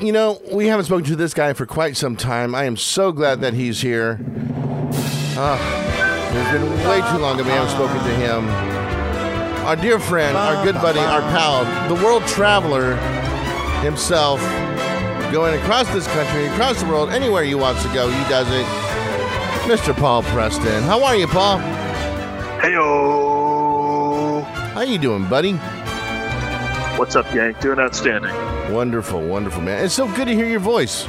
we haven't spoken to this guy for quite some time. I am so glad that he's here. It's been way too long that we haven't spoken to him. Our dear friend, our good buddy, our pal, the world traveler himself, going across this country, across the world, anywhere he wants to go, he does it. Mr. Paul Preston. How are you, Paul? Heyo. How you doing, buddy? What's up, gang? Doing outstanding. Wonderful, wonderful, man. It's so good to hear your voice.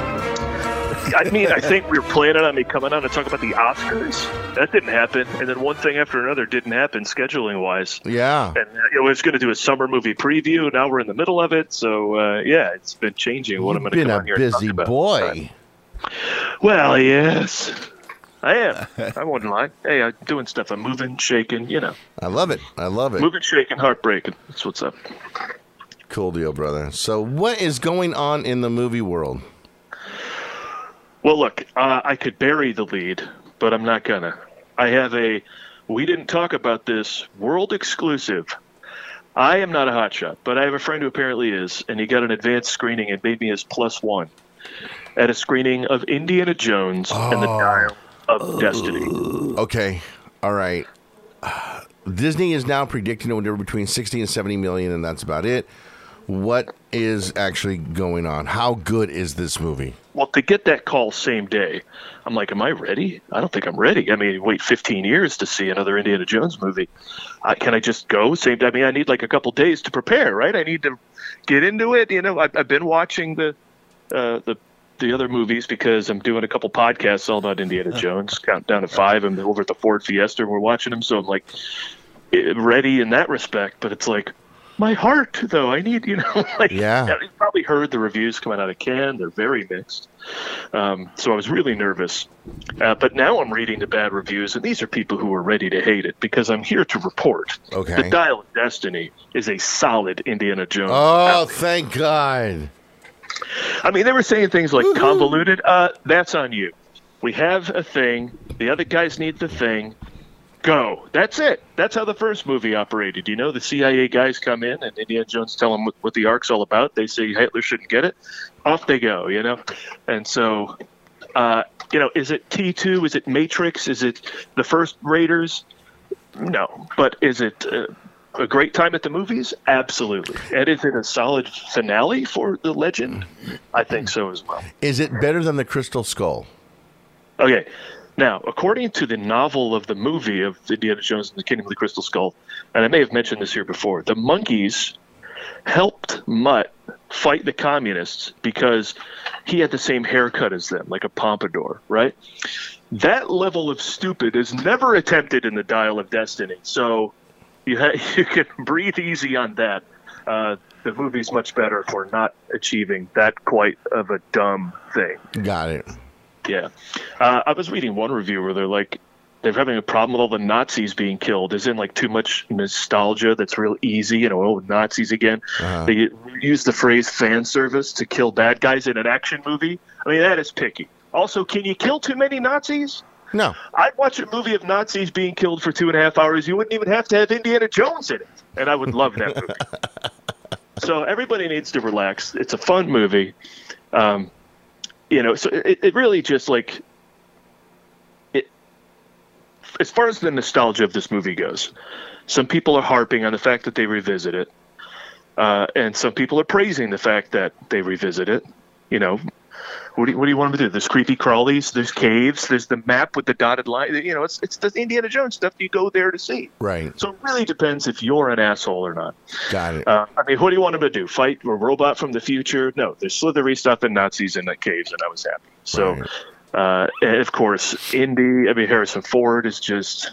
I think we were planning on me coming on to talk about the Oscars. That didn't happen. And then one thing after another didn't happen scheduling-wise. Yeah. And we was going to do a summer movie preview. Now we're in the middle of it. So, it's been changing what I'm going to come on here and talk about. You've been a busy boy. Well, yes. I am. I won't lie. Hey, I'm doing stuff. I'm moving, shaking, I love it. Moving, shaking, heartbreaking. That's what's up. Cool deal, brother. So what is going on in the movie world? Well, look, I could bury the lead, but I'm not gonna. I have we didn't talk about this, world exclusive. I am not a hotshot, but I have a friend who apparently is, and he got an advanced screening and made me his +1 at a screening of Indiana Jones and the Dial of Destiny. Okay, all right. Disney is now predicting anywhere between 60 and 70 million, and that's about it. What is actually going on? How good is this movie? Well, to get that call same day, I'm like, am I ready? I don't think I'm ready. I mean, wait 15 years to see another Indiana Jones movie. Can I just go same day? I mean, I need like a couple days to prepare, right? I need to get into it. I've been watching the other movies because I'm doing a couple podcasts all about Indiana Jones. Count down to 5. I'm over at the Ford Fiesta. We're watching them, so I'm like ready in that respect. But it's like, my heart, though, I need, Yeah. You've probably heard the reviews coming out of Cannes. They're very mixed. So I was really nervous. But now I'm reading the bad reviews, and these are people who are ready to hate it because I'm here to report. Okay. The Dial of Destiny is a solid Indiana Jones. Oh, thank God. I mean, they were saying things like convoluted. That's on you. We have a thing. The other guys need the thing. Go. That's it. That's how the first movie operated. The CIA guys come in and Indiana Jones tell them what the Ark's all about. They say Hitler shouldn't get it. Off they go, And so, is it T2? Is it Matrix? Is it the first Raiders? No. But is it a great time at the movies? Absolutely. And is it a solid finale for the legend? I think so as well. Is it better than the Crystal Skull? Okay. Now, according to the novel of the movie of Indiana Jones and the Kingdom of the Crystal Skull, and I may have mentioned this here before, the monkeys helped Mutt fight the communists because he had the same haircut as them, like a pompadour, right? That level of stupid is never attempted in the Dial of Destiny, so you can breathe easy on that. The movie's much better for not achieving that quite of a dumb thing. Got it. Yeah. I was reading one review where they're having a problem with all the Nazis being killed. Is in like too much nostalgia that's real easy, Nazis again. Uh-huh. They use the phrase fan service to kill bad guys in an action movie. I mean, that is picky. Also, can you kill too many Nazis? No. I'd watch a movie of Nazis being killed for 2.5 hours. You wouldn't even have to have Indiana Jones in it. And I would love that movie. So everybody needs to relax. It's a fun movie. So it really just as far as the nostalgia of this movie goes, some people are harping on the fact that they revisit it. And some people are praising the fact that they revisit it. What do you want them to do? There's creepy crawlies, there's caves, there's the map with the dotted line. It's the Indiana Jones stuff you go there to see. Right. So it really depends if you're an asshole or not. Got it. What do you want them to do? Fight a robot from the future? No, there's slithery stuff and Nazis in the caves, and I was happy. So, right. And of course, Harrison Ford is just,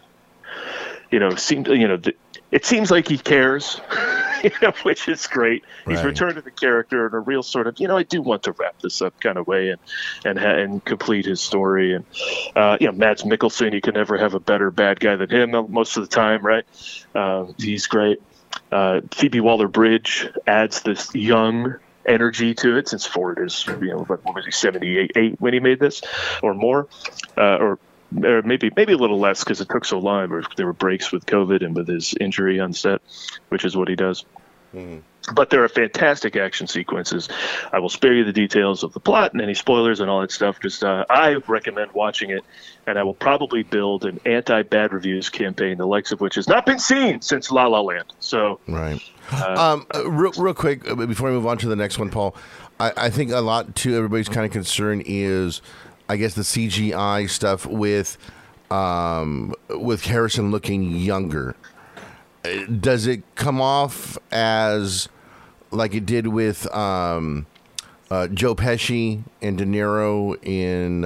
it seems like he cares. Which is great. He's returned to the character in a real sort of, I do want to wrap this up kind of way and complete his story. And, Mads Mikkelsen, you can never have a better bad guy than him most of the time, right? He's great. Phoebe Waller-Bridge adds this young energy to it since Ford is, what was he, 78 when he made this or more, or maybe a little less because it took so long. There were breaks with COVID and with his injury on set, which is what he does. Mm-hmm. But there are fantastic action sequences. I will spare you the details of the plot and any spoilers and all that stuff. Just I recommend watching it, and I will probably build an anti-bad reviews campaign, the likes of which has not been seen since La La Land. So, right. Real quick, before we move on to the next one, Paul, I think a lot, too, everybody's kind of concern is, I guess, the CGI stuff with Harrison looking younger. Does it come off as like it did with Joe Pesci and De Niro in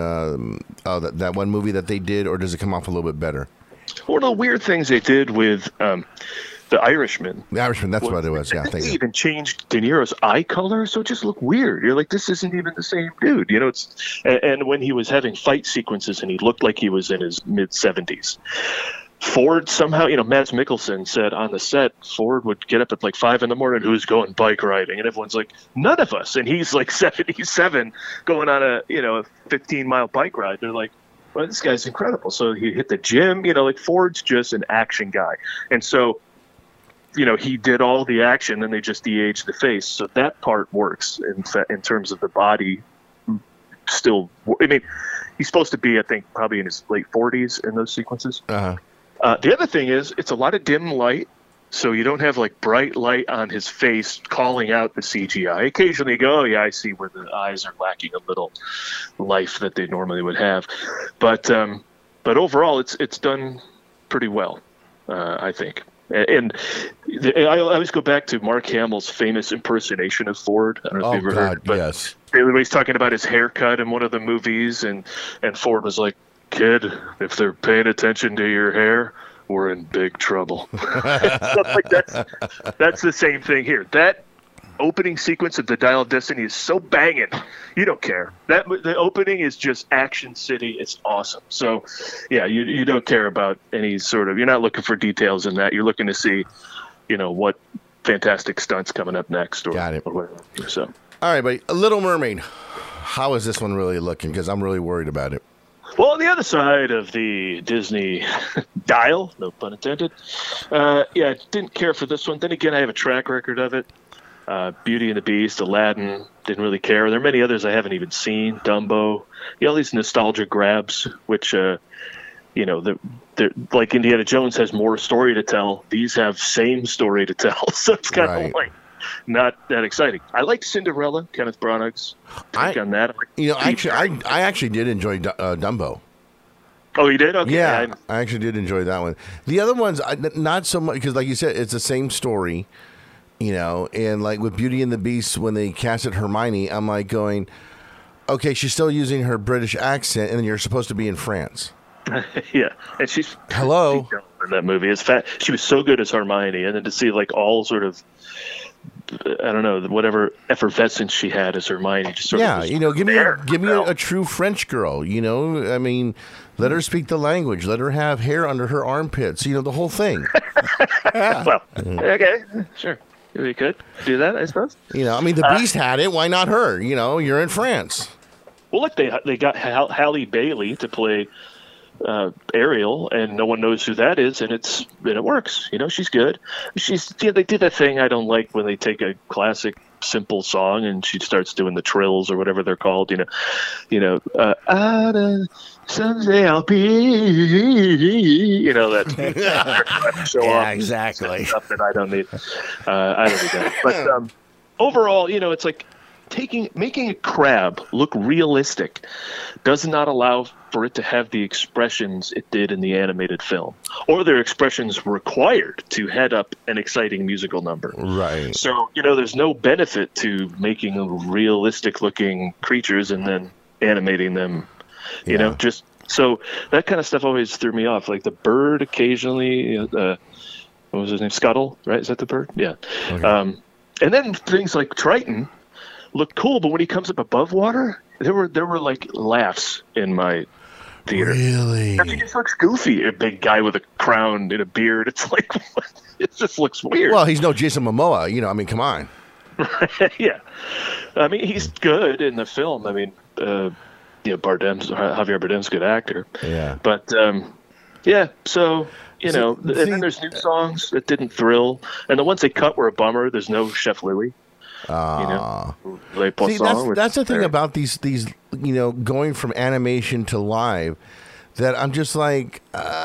that one movie that they did, or does it come off a little bit better? One of the weird things they did with The Irishman. The Irishman, that's what it was. Yeah, they even changed De Niro's eye color, so it just looked weird. You're like, this isn't even the same dude. You know, and when he was having fight sequences and he looked like he was in his mid-70s. Ford somehow, Mads Mikkelsen said on the set, Ford would get up at like 5 a.m. who's going bike riding? And everyone's like, none of us. And he's like 77 going on a 15-mile bike ride. They're like, well, this guy's incredible. So he hit the gym, like Ford's just an action guy. And so, he did all the action and they just de-aged the face. So that part works in terms of the body still. I mean, he's supposed to be, I think, probably in his late 40s in those sequences. Uh-huh. The other thing is it's a lot of dim light, so you don't have like bright light on his face calling out the CGI. Occasionally you go, oh, yeah, I see where the eyes are lacking a little life that they normally would have. But overall, it's done pretty well, I think. And I always go back to Mark Hamill's famous impersonation of Ford. I don't know if you've ever heard it, but yes. Everybody's talking about his haircut in one of the movies, and Ford was like, kid, if they're paying attention to your hair, we're in big trouble. Like that's the same thing here. That opening sequence of the Dial of Destiny is so banging, you don't care. The opening is just action city. It's awesome. So, yeah, you don't care about any sort of. You're not looking for details in that. You're looking to see, what fantastic stunts coming up next. Got it. Or whatever. So, all right, buddy. A Little Mermaid. How is this one really looking? Because I'm really worried about it. Well, on the other side of the Disney dial, no pun intended, didn't care for this one. Then again, I have a track record of it. Beauty and the Beast, Aladdin, didn't really care. There are many others I haven't even seen. Dumbo, all these nostalgia grabs, which, they're like Indiana Jones has more story to tell. These have same story to tell, so it's kind of like not that exciting. I like Cinderella, Kenneth Branagh's take on that. I actually did enjoy Dumbo. Oh, you did? Okay. Yeah, I actually did enjoy that one. The other ones, not so much, because like you said, it's the same story, and like with Beauty and the Beast, when they casted Hermione, I'm like going, okay, she's still using her British accent, and then you're supposed to be in France. Yeah, and she's hello in that movie. It's fat. She was so good as Hermione, and then to see like all sort of, I don't know, whatever effervescence she had as Hermione, just sort of give me a true French girl. I mean, let her speak the language, let her have hair under her armpits. The whole thing. Well, okay, sure. We could do that, I suppose. I mean, the Beast had it. Why not her? You're in France. Well, look, they got Halle Bailey to play Ariel, and no one knows who that is, and it works. She's good. They did that thing I don't like when they take a classic simple song and she starts doing the trills or whatever they're called. Someday I'll be. That. Show yeah, off exactly. Stuff that I don't need. I don't need that. But overall, it's like making a crab look realistic does not allow for it to have the expressions it did in the animated film, or their expressions required to head up an exciting musical number. Right. So, there's no benefit to making realistic looking creatures and then animating them, just so that kind of stuff always threw me off. Like the bird occasionally, what was his name? Scuttle, right? Is that the bird? Yeah. Okay. And then things like Triton look cool, but when he comes up above water, there were like laughs in my theater. Really? He just looks goofy. A big guy with a crown and a beard. It's like, it just looks weird. Well, he's no Jason Momoa. I mean, come on. Yeah. I mean, he's good in the film. I mean, Javier Bardem's a good actor. Yeah. But, yeah, so... You know, and then there's new songs that didn't thrill, and the ones they cut were a bummer. There's no Chef Lily. You know, see, that's the thing about these going from animation to live, that I'm just like,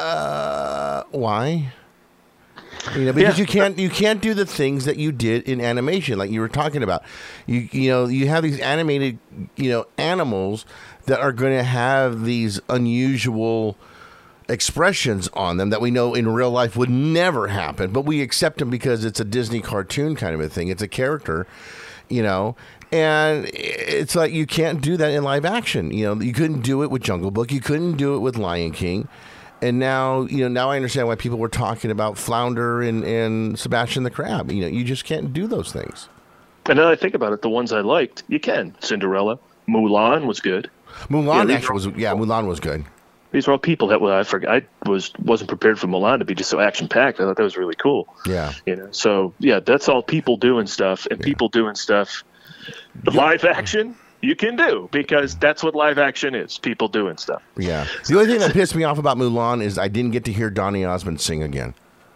why? Because you can't do the things that you did in animation, like you were talking about. You have these animated animals that are going to have these unusual expressions on them that we know in real life would never happen, but we accept them because it's a Disney cartoon kind of a thing. It's a character, and it's like you can't do that in live action. You couldn't do it with Jungle Book. You couldn't do it with Lion King. And now I understand why people were talking about Flounder and Sebastian the Crab. You just can't do those things. And now I think about it, the ones I liked, you can. Cinderella, Mulan was good. Mulan was good. These were all people that I wasn't prepared for Mulan to be just so action packed. I thought that was really cool. Yeah. So yeah, that's all people doing stuff, and people doing stuff. The live action you can do, because that's what live action is: people doing stuff. Yeah. The only thing that pissed me off about Mulan is I didn't get to hear Donny Osmond sing again.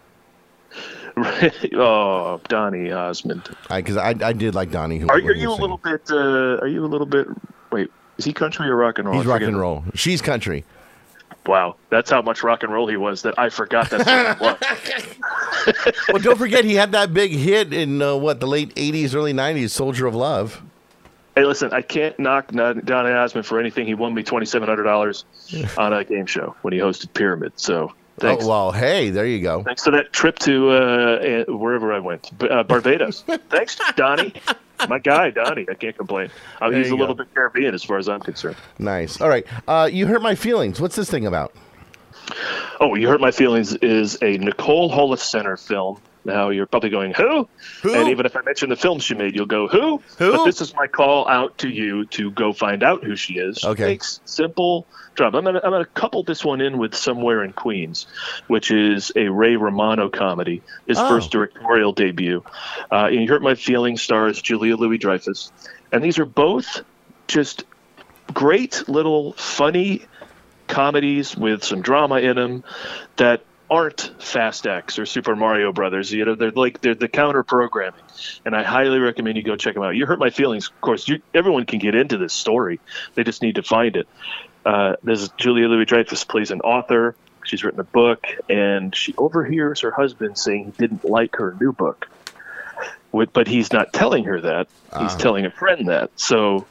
Oh, Donny Osmond. Because I did like Donny. Are you a little bit? Wait, is he country or rock and roll? He's rock and roll. She's country. Wow, that's how much rock and roll he was that I forgot that's what he was. Well, don't forget he had that big hit in the late 80s, early 90s, Soldier of Love. Hey, listen, I can't knock Donny Osmond for anything. He won me $2,700 on a game show when he hosted Pyramid. So thanks. Oh, well, hey, there you go. Thanks for that trip to wherever I went, Barbados. Thanks, Donnie. My guy, Donnie. I can't complain. He's a little bit Caribbean as far as I'm concerned. Nice. All right. You Hurt My Feelings. What's this thing about? Oh, You Hurt My Feelings is a Nicole Holofcener film. Now you're probably going, who? And even if I mention the film she made, you'll go, who? But this is my call out to you to go find out who she is. Okay. She makes simple job. I'm gonna couple this one in with Somewhere in Queens, which is a Ray Romano comedy, his first directorial debut. You Hurt My Feelings stars Julia Louis-Dreyfus, and these are both just great little funny comedies with some drama in them that aren't Fast X or Super Mario Brothers. They're the counter programming, and I highly recommend you go check them out. You Hurt My Feelings. Of course, everyone can get into this story. They just need to find it. This is Julia Louis-Dreyfus plays an author. She's written a book, and she overhears her husband saying he didn't like her new book. But he's not telling her that. He's telling a friend that. So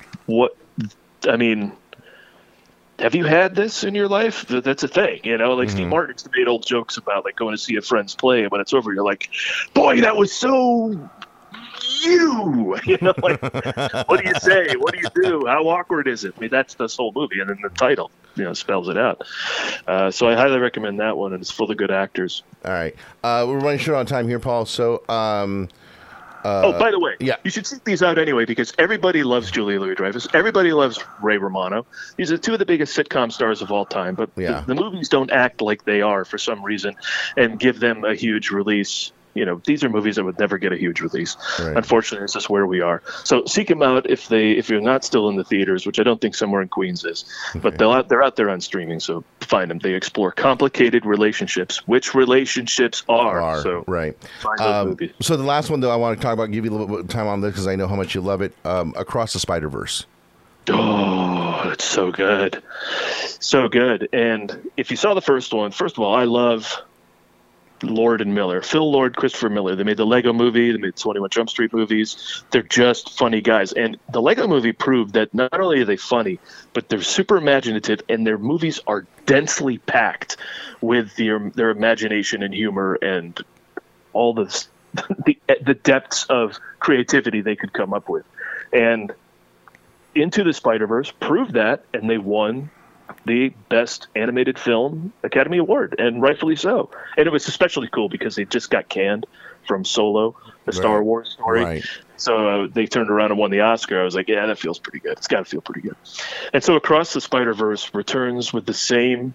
have you had this in your life? That's a thing, Steve Martin used to make old jokes about going to see a friend's play, and when it's over, you're like, boy, that was so you. What do you say? What do you do? How awkward is it? I mean, that's this whole movie, and then the title, spells it out. So I highly recommend that one, and it's full of good actors. All right. We're running short on time here, Paul. So, by the way, you should seek these out anyway, because everybody loves Julia Louis-Dreyfus. Everybody loves Ray Romano. These are two of the biggest sitcom stars of all time, but the movies don't act like they are for some reason and give them a huge release. These are movies that would never get a huge release. Right. Unfortunately, it's just where we are. So seek them out if you're not still in the theaters, which I don't think Somewhere in Queens is. Okay. But they're out there on streaming, so find them. They explore complicated relationships, which relationships are. So right. Find those movies. So the last one, though, I want to talk about, give you a little bit of time on this because I know how much you love it, Across the Spider-Verse. Oh, it's so good. So good. And if you saw the first one, first of all, I love Lord and Miller. Phil Lord, Christopher Miller. They made the Lego movie. They made 21 Jump Street movies. They're just funny guys. And the Lego movie proved that not only are they funny, but they're super imaginative, and their movies are densely packed with their imagination and humor and all the depths of creativity they could come up with. And Into the Spider-Verse proved that, and they won the Best Animated Film Academy Award, and rightfully so. And it was especially cool because they just got canned from Solo, the Star Wars story. Right. So they turned around and won the Oscar. I was like, yeah, that feels pretty good. It's got to feel pretty good. And so Across the Spider-Verse returns with the same,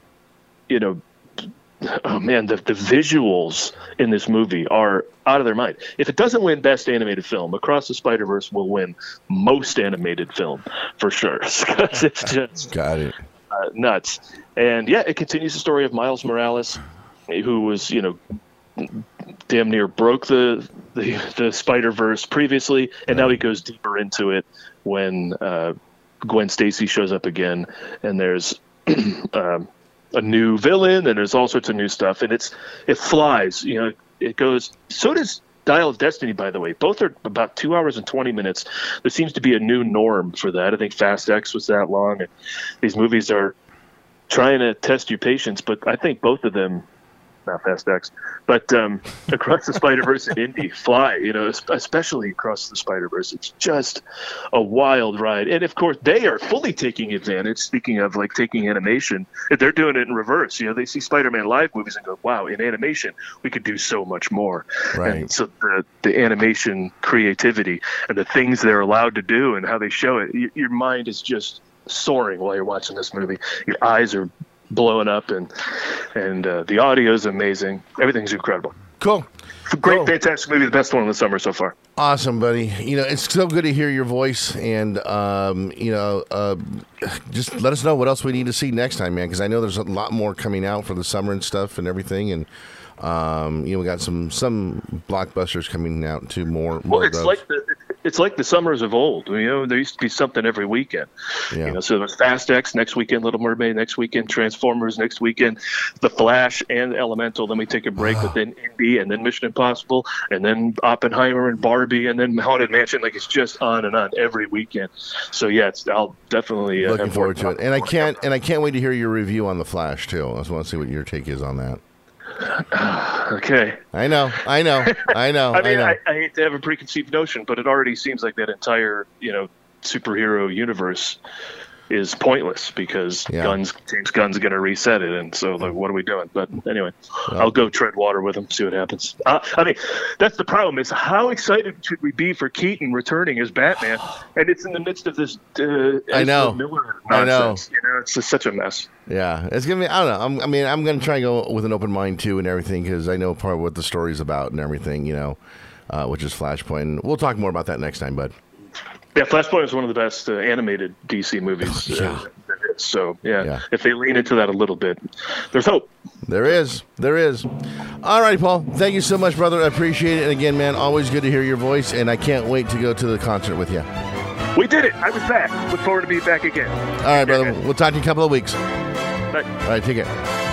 oh man, the visuals in this movie are out of their mind. If it doesn't win Best Animated Film, Across the Spider-Verse will win Most Animated Film for sure. Because it's just got it. Nuts. And it continues the story of Miles Morales who was, damn near broke the Spider-Verse previously, and now he goes deeper into it when Gwen Stacy shows up again, and there's a new villain, and there's all sorts of new stuff, and it flies. It goes. So does Dial of Destiny, by the way. Both are about 2 hours and 20 minutes. There seems to be a new norm for that. I think Fast X was that long, and these movies are trying to test your patience, but I think both of them, not Fast X, but Across the Spider-Verse and Indy fly, especially Across the Spider-Verse. It's just a wild ride. And, of course, they are fully taking advantage, speaking of, taking animation. They're doing it in reverse. They see Spider-Man live movies and go, wow, in animation, we could do so much more. Right. And so the animation creativity and the things they're allowed to do and how they show it, your mind is just soaring while you're watching this movie. Your eyes are blowing up, and the audio is amazing. Everything's incredible. Cool. Great, fantastic movie. The best one of the summer so far. Awesome, buddy. It's so good to hear your voice, and just let us know what else we need to see next time, man. Because I know there's a lot more coming out for the summer and stuff and everything, and we got some blockbusters coming out too. More. Well, of it's like the summers of old. There used to be something every weekend. Yeah. So there's Fast X next weekend, Little Mermaid next weekend, Transformers next weekend, The Flash and Elemental. Then we take a break with Indy, and then Mission Impossible, and then Oppenheimer and Barbie, and then Haunted Mansion. It's just on and on every weekend. So yeah, I'll definitely looking forward to it. And I can't wait to hear your review on The Flash too. I just want to see what your take is on that. Okay. I know. I hate to have a preconceived notion, but it already seems like that entire, superhero universe is pointless because James Gunn's going to reset it, and so what are we doing? But anyway, I'll go tread water with him, see what happens. That's the problem: is how excited should we be for Keaton returning as Batman, and it's in the midst of this Ezra Miller nonsense. It's just such a mess. Yeah, it's gonna be. I don't know. I'm gonna try and go with an open mind too, and everything, because I know part of what the story's about and everything. Which is Flashpoint. We'll talk more about that next time, bud. Yeah, Flashpoint is one of the best animated DC movies. So, if they lean into that a little bit, there's hope. There is. All right, Paul. Thank you so much, brother. I appreciate it. And again, man, always good to hear your voice, and I can't wait to go to the concert with you. We did it. I was back. Look forward to being back again. All right, brother. We'll talk to you in a couple of weeks. Bye. All right, take care.